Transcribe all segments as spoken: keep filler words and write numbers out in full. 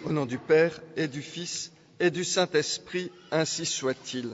Au nom du Père et du Fils et du Saint-Esprit, ainsi soit-il.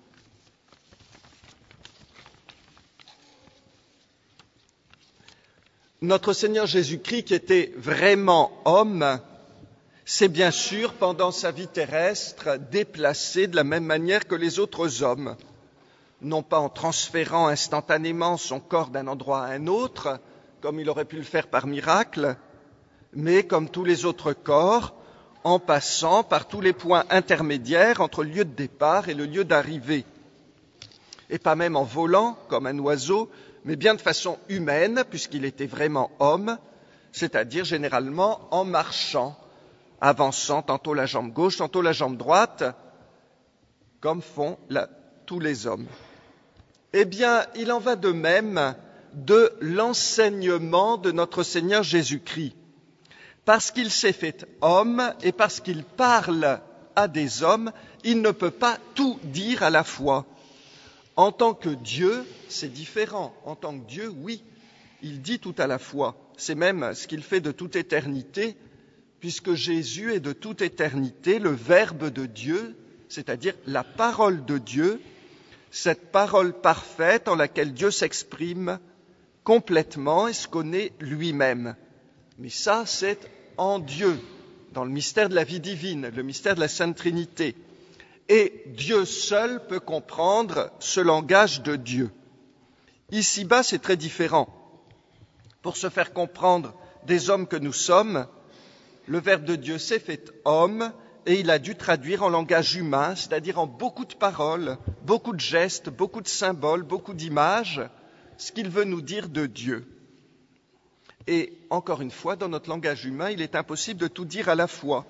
Notre Seigneur Jésus-Christ, qui était vraiment homme, s'est bien sûr, pendant sa vie terrestre, déplacé de la même manière que les autres hommes, non pas en transférant instantanément son corps d'un endroit à un autre, comme il aurait pu le faire par miracle, mais comme tous les autres corps, en passant par tous les points intermédiaires entre le lieu de départ et le lieu d'arrivée. Et pas même en volant, comme un oiseau, mais bien de façon humaine, puisqu'il était vraiment homme, c'est-à-dire généralement en marchant, avançant tantôt la jambe gauche, tantôt la jambe droite, comme font la, tous les hommes. Eh bien, il en va de même de l'enseignement de notre Seigneur Jésus-Christ. Parce qu'il s'est fait homme et parce qu'il parle à des hommes, il ne peut pas tout dire à la fois. En tant que Dieu, c'est différent. En tant que Dieu, oui, il dit tout à la fois. C'est même ce qu'il fait de toute éternité, puisque Jésus est de toute éternité le Verbe de Dieu, c'est-à-dire la parole de Dieu, cette parole parfaite en laquelle Dieu s'exprime complètement et se connaît lui-même. Mais ça, c'est en Dieu, dans le mystère de la vie divine, le mystère de la Sainte Trinité. Et Dieu seul peut comprendre ce langage de Dieu. Ici-bas, c'est très différent. Pour se faire comprendre des hommes que nous sommes, le Verbe de Dieu s'est fait homme et il a dû traduire en langage humain, c'est-à-dire en beaucoup de paroles, beaucoup de gestes, beaucoup de symboles, beaucoup d'images, ce qu'il veut nous dire de Dieu. Et encore une fois, dans notre langage humain, il est impossible de tout dire à la fois.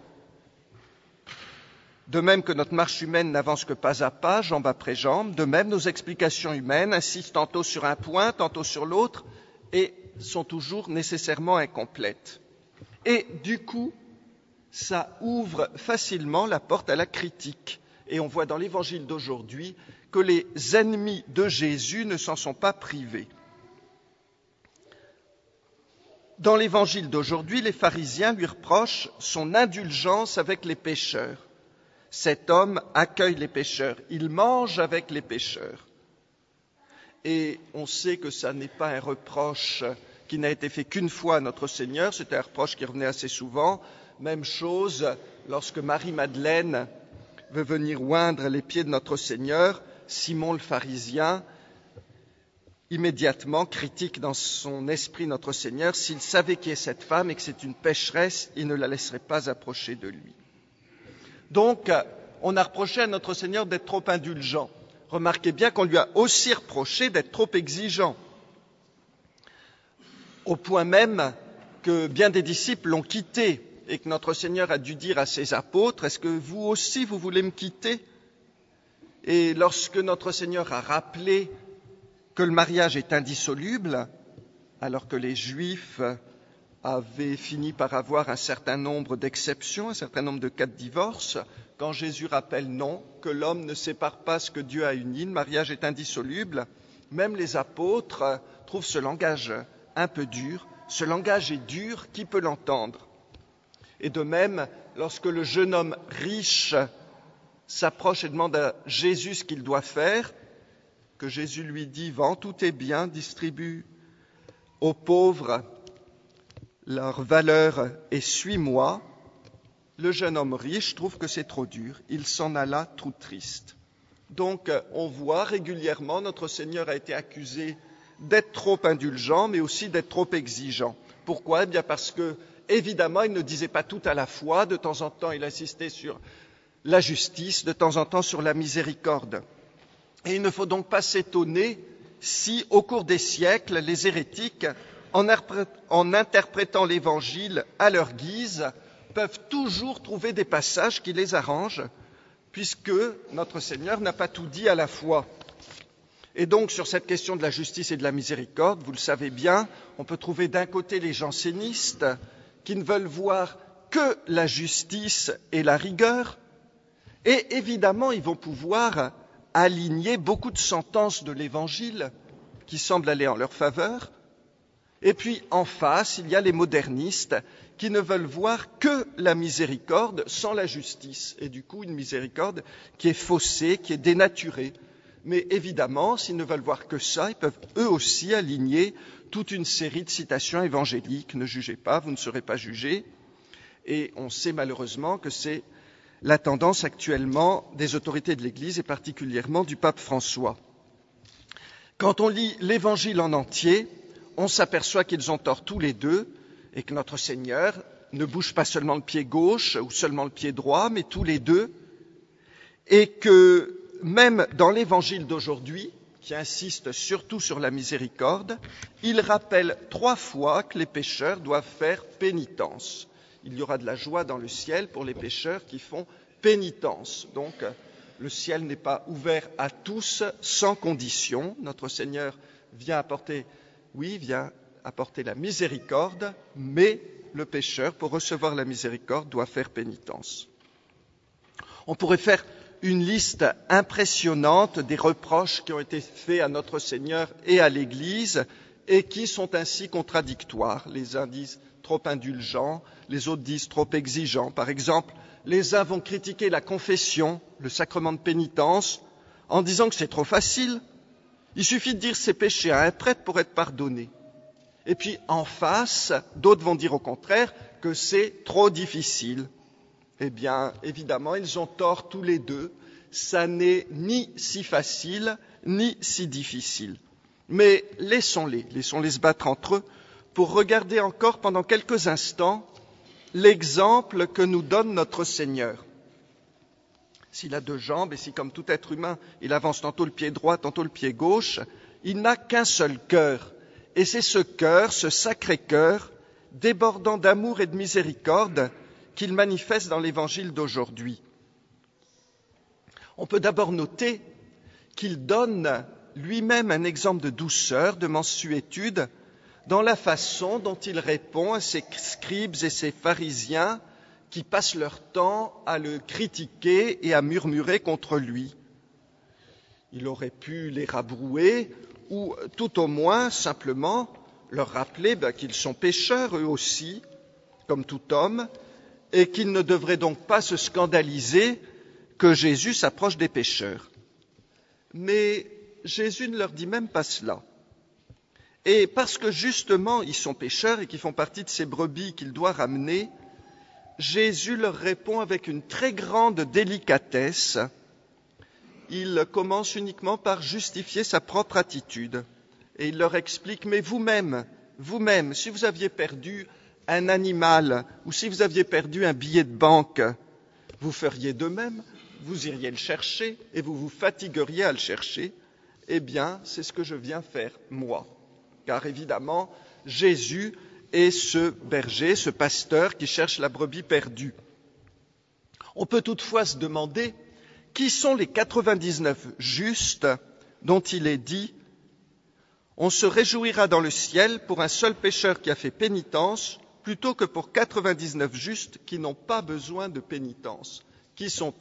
De même que notre marche humaine n'avance que pas à pas, jambe après jambe, de même nos explications humaines insistent tantôt sur un point, tantôt sur l'autre, et sont toujours nécessairement incomplètes. Et du coup, ça ouvre facilement la porte à la critique. Et on voit dans l'évangile d'aujourd'hui que les ennemis de Jésus ne s'en sont pas privés. Dans l'évangile d'aujourd'hui, les pharisiens lui reprochent son indulgence avec les pécheurs. Cet homme accueille les pécheurs, il mange avec les pécheurs. Et on sait que ça n'est pas un reproche qui n'a été fait qu'une fois à notre Seigneur, c'était un reproche qui revenait assez souvent. Même chose lorsque Marie-Madeleine veut venir oindre les pieds de notre Seigneur, Simon le pharisien immédiatement critique dans son esprit notre Seigneur. S'il savait qui est cette femme et que c'est une pécheresse, il ne la laisserait pas approcher de lui. Donc, on a reproché à notre Seigneur d'être trop indulgent. Remarquez bien qu'on lui a aussi reproché d'être trop exigeant, au point même que bien des disciples l'ont quitté et que notre Seigneur a dû dire à ses apôtres, « Est-ce que vous aussi, vous voulez me quitter ?» Et lorsque notre Seigneur a rappelé que le mariage est indissoluble, alors que les Juifs avaient fini par avoir un certain nombre d'exceptions, un certain nombre de cas de divorce, quand Jésus rappelle non, que l'homme ne sépare pas ce que Dieu a uni, le mariage est indissoluble, même les apôtres trouvent ce langage un peu dur. Ce langage est dur, qui peut l'entendre? Et de même, lorsque le jeune homme riche s'approche et demande à Jésus ce qu'il doit faire, que Jésus lui dit « Vends tous tes biens, distribue aux pauvres leur valeur et suis-moi », le jeune homme riche trouve que c'est trop dur. Il s'en alla tout triste. Donc, on voit régulièrement, notre Seigneur a été accusé d'être trop indulgent, mais aussi d'être trop exigeant. Pourquoi ? Eh bien parce que, évidemment, il ne disait pas tout à la fois. De temps en temps, il insistait sur la justice, de temps en temps sur la miséricorde. Et il ne faut donc pas s'étonner si, au cours des siècles, les hérétiques, en, en interprétant l'Évangile à leur guise, peuvent toujours trouver des passages qui les arrangent, puisque notre Seigneur n'a pas tout dit à la fois. Et donc, sur cette question de la justice et de la miséricorde, vous le savez bien, on peut trouver d'un côté les jansénistes qui ne veulent voir que la justice et la rigueur, et évidemment, ils vont pouvoir aligner beaucoup de sentences de l'Évangile qui semblent aller en leur faveur, Et puis en face, il y a les modernistes qui ne veulent voir que la miséricorde sans la justice, et du coup une miséricorde qui est faussée, qui est dénaturée. Mais évidemment, s'ils ne veulent voir que ça, ils peuvent eux aussi aligner toute une série de citations évangéliques. Ne jugez pas, vous ne serez pas jugés. Et on sait malheureusement que c'est la tendance actuellement des autorités de l'Église et particulièrement du pape François. Quand on lit l'Évangile en entier, on s'aperçoit qu'ils ont tort tous les deux et que notre Seigneur ne bouge pas seulement le pied gauche ou seulement le pied droit, mais tous les deux, et que même dans l'Évangile d'aujourd'hui, qui insiste surtout sur la miséricorde, il rappelle trois fois que les pécheurs doivent faire pénitence. Il y aura de la joie dans le ciel pour les pécheurs qui font pénitence. Donc, le ciel n'est pas ouvert à tous sans condition. Notre Seigneur vient apporter, oui, vient apporter la miséricorde, mais le pécheur, pour recevoir la miséricorde, doit faire pénitence. On pourrait faire une liste impressionnante des reproches qui ont été faits à notre Seigneur et à l'Église et qui sont ainsi contradictoires. Les uns disent trop indulgents, les autres disent trop exigeants. Par exemple, les uns vont critiquer la confession, le sacrement de pénitence, en disant que c'est trop facile. Il suffit de dire ses péchés à un prêtre pour être pardonné. Et puis en face, d'autres vont dire au contraire que c'est trop difficile. Eh bien, évidemment, ils ont tort tous les deux. Ça n'est ni si facile, ni si difficile. Mais laissons-les, laissons-les se battre entre eux pour regarder encore pendant quelques instants l'exemple que nous donne notre Seigneur. S'il a deux jambes et si, comme tout être humain, il avance tantôt le pied droit, tantôt le pied gauche, il n'a qu'un seul cœur. Et c'est ce cœur, ce sacré cœur, débordant d'amour et de miséricorde, qu'il manifeste dans l'Évangile d'aujourd'hui. On peut d'abord noter qu'il donne lui-même un exemple de douceur, de mansuétude, dans la façon dont il répond à ces scribes et ces pharisiens qui passent leur temps à le critiquer et à murmurer contre lui. Il aurait pu les rabrouer ou tout au moins simplement leur rappeler ben, qu'ils sont pécheurs eux aussi, comme tout homme, et qu'ils ne devraient donc pas se scandaliser que Jésus s'approche des pécheurs. Mais Jésus ne leur dit même pas cela. Et parce que justement ils sont pécheurs et qu'ils font partie de ces brebis qu'il doit ramener, Jésus leur répond avec une très grande délicatesse. Il commence uniquement par justifier sa propre attitude. Et il leur explique, mais vous-même, vous-même, si vous aviez perdu un animal ou si vous aviez perdu un billet de banque, vous feriez de même, vous iriez le chercher et vous vous fatigueriez à le chercher. Eh bien, c'est ce que je viens faire, moi. Car évidemment, Jésus est ce berger, ce pasteur qui cherche la brebis perdue. On peut toutefois se demander qui sont les quatre-vingt-dix-neuf justes dont il est dit « On se réjouira dans le ciel pour un seul pécheur qui a fait pénitence plutôt que pour quatre-vingt-dix-neuf justes qui n'ont pas besoin de pénitence. » Qui sont-ils ?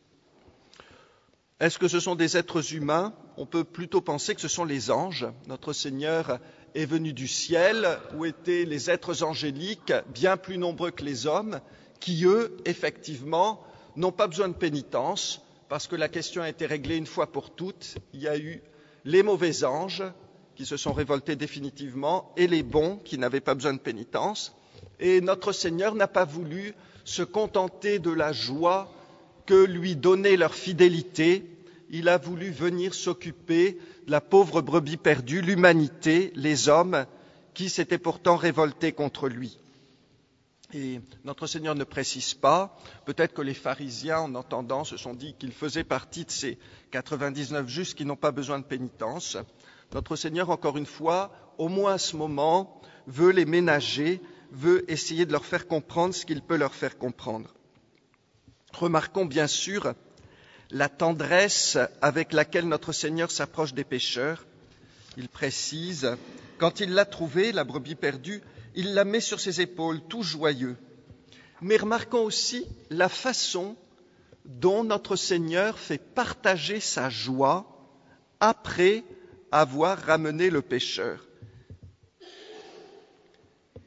Est-ce que ce sont des êtres humains ? On peut plutôt penser que ce sont les anges. Notre Seigneur est venu du ciel où étaient les êtres angéliques, bien plus nombreux que les hommes, qui eux, effectivement, n'ont pas besoin de pénitence, parce que la question a été réglée une fois pour toutes. Il y a eu les mauvais anges qui se sont révoltés définitivement et les bons qui n'avaient pas besoin de pénitence. Et notre Seigneur n'a pas voulu se contenter de la joie que lui donnait leur fidélité. Il a voulu venir s'occuper de la pauvre brebis perdue, l'humanité, les hommes, qui s'étaient pourtant révoltés contre lui. Et notre Seigneur ne précise pas, peut-être que les pharisiens, en entendant, se sont dit qu'il faisait partie de ces quatre-vingt-dix-neuf justes qui n'ont pas besoin de pénitence. Notre Seigneur, encore une fois, au moins à ce moment, veut les ménager, veut essayer de leur faire comprendre ce qu'il peut leur faire comprendre. Remarquons bien sûr la tendresse avec laquelle notre Seigneur s'approche des pécheurs. Il précise, quand il l'a trouvée, la brebis perdue, il la met sur ses épaules, tout joyeux. Mais remarquons aussi la façon dont notre Seigneur fait partager sa joie après avoir ramené le pécheur.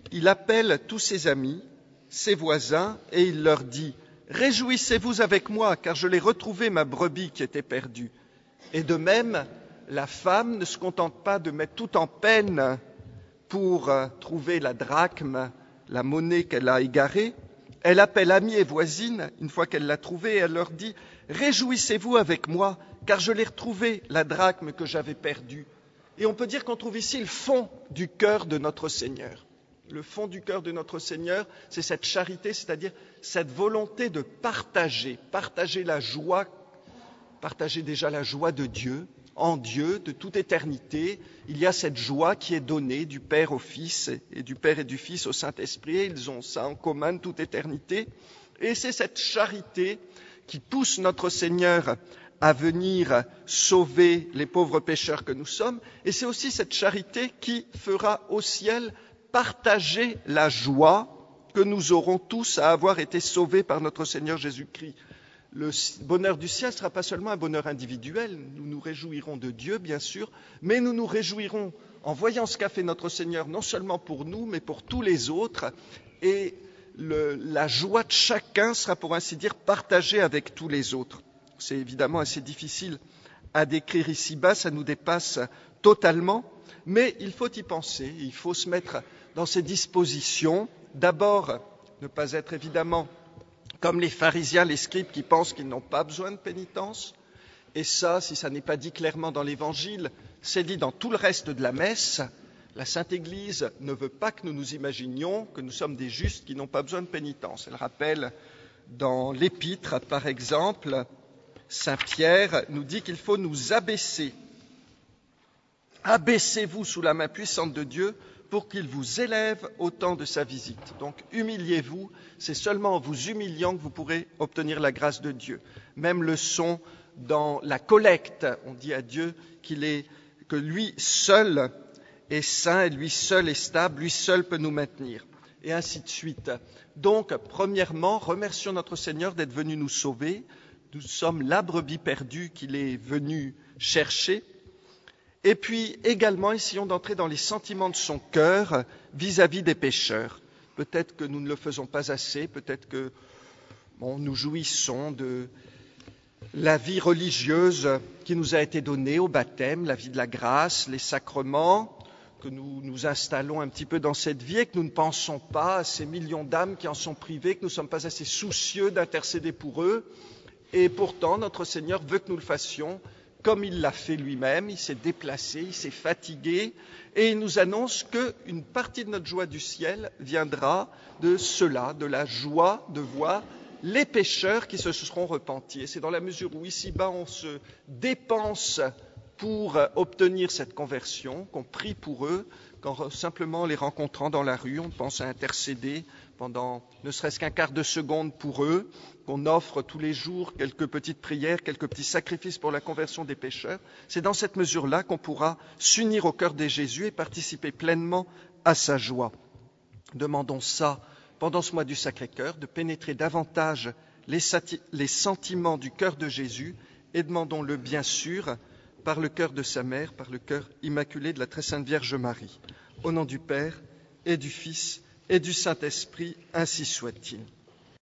il appelle tous ses amis, ses voisins, et il leur dit « Réjouissez-vous avec moi, car je l'ai retrouvé, ma brebis qui était perdue. » Et de même, la femme ne se contente pas de mettre tout en peine pour trouver la drachme, la monnaie qu'elle a égarée. Elle appelle amis et voisines, une fois qu'elle l'a trouvée, et elle leur dit « Réjouissez-vous avec moi, car je l'ai retrouvée, la drachme que j'avais perdue. » Et on peut dire qu'on trouve ici le fond du cœur de notre Seigneur. Le fond du cœur de notre Seigneur, c'est cette charité, c'est-à-dire cette volonté de partager, partager la joie, partager déjà la joie de Dieu, en Dieu, de toute éternité. Il y a cette joie qui est donnée du Père au Fils et du Père et du Fils au Saint-Esprit. Ils ont ça en commun de toute éternité. Et c'est cette charité qui pousse notre Seigneur à venir sauver les pauvres pécheurs que nous sommes. Et c'est aussi cette charité qui fera au ciel partager la joie que nous aurons tous à avoir été sauvés par notre Seigneur Jésus-Christ. Le bonheur du ciel ne sera pas seulement un bonheur individuel, nous nous réjouirons de Dieu, bien sûr, mais nous nous réjouirons en voyant ce qu'a fait notre Seigneur, non seulement pour nous, mais pour tous les autres, et le, la joie de chacun sera, pour ainsi dire, partagée avec tous les autres. C'est évidemment assez difficile à décrire ici-bas, ça nous dépasse totalement, mais il faut y penser, il faut se mettre dans ces dispositions. D'abord, ne pas être évidemment comme les pharisiens, les scribes qui pensent qu'ils n'ont pas besoin de pénitence. Et ça, si ça n'est pas dit clairement dans l'Évangile, c'est dit dans tout le reste de la messe. La Sainte Église ne veut pas que nous nous imaginions que nous sommes des justes qui n'ont pas besoin de pénitence. Elle rappelle dans l'Épître, par exemple, Saint Pierre nous dit qu'il faut nous abaisser. Abaissez-vous sous la main puissante de Dieu pour qu'il vous élève au temps de sa visite. Donc, humiliez-vous, c'est seulement en vous humiliant que vous pourrez obtenir la grâce de Dieu. Même leçon dans la collecte, on dit à Dieu qu'il est, que lui seul est saint, et lui seul est stable, lui seul peut nous maintenir, et ainsi de suite. Donc, premièrement, remercions notre Seigneur d'être venu nous sauver. Nous sommes la brebis perdue qu'il est venu chercher. Et puis également, essayons d'entrer dans les sentiments de son cœur vis-à-vis des pécheurs. Peut-être que nous ne le faisons pas assez, peut-être que bon, nous jouissons de la vie religieuse qui nous a été donnée au baptême, la vie de la grâce, les sacrements, que nous nous installons un petit peu dans cette vie et que nous ne pensons pas à ces millions d'âmes qui en sont privées, que nous ne sommes pas assez soucieux d'intercéder pour eux. Et pourtant, notre Seigneur veut que nous le fassions. Comme il l'a fait lui-même, il s'est déplacé, il s'est fatigué, et il nous annonce qu'une partie de notre joie du ciel viendra de cela, de la joie de voir les pécheurs qui se seront repentis. Et c'est dans la mesure où ici-bas on se dépense pour obtenir cette conversion, qu'on prie pour eux, qu'en simplement les rencontrant dans la rue, on pense à intercéder pendant ne serait-ce qu'un quart de seconde pour eux, qu'on offre tous les jours quelques petites prières, quelques petits sacrifices pour la conversion des pécheurs. C'est dans cette mesure-là qu'on pourra s'unir au cœur de Jésus et participer pleinement à sa joie. Demandons ça pendant ce mois du Sacré-Cœur, de pénétrer davantage les, sati- les sentiments du cœur de Jésus, et demandons-le bien sûr par le cœur de sa mère, par le cœur immaculé de la très sainte Vierge Marie. Au nom du Père et du Fils et du Saint-Esprit, ainsi soit-il.